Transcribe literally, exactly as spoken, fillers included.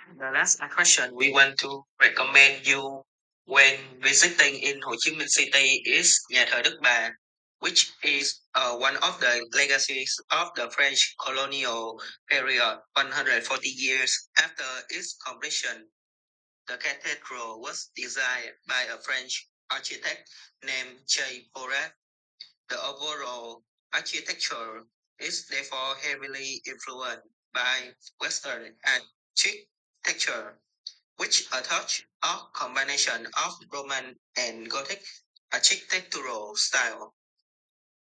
The last attraction we want to recommend you when visiting in Ho Chi Minh City is Nhà thờ Đức Bà, which is uh, one of the legacies of the French colonial period one hundred forty years after its completion. The cathedral was designed by a French architect named J. Porat. The overall architecture is therefore heavily influenced by Western architecture, which a touch of combination of Roman and Gothic architectural style.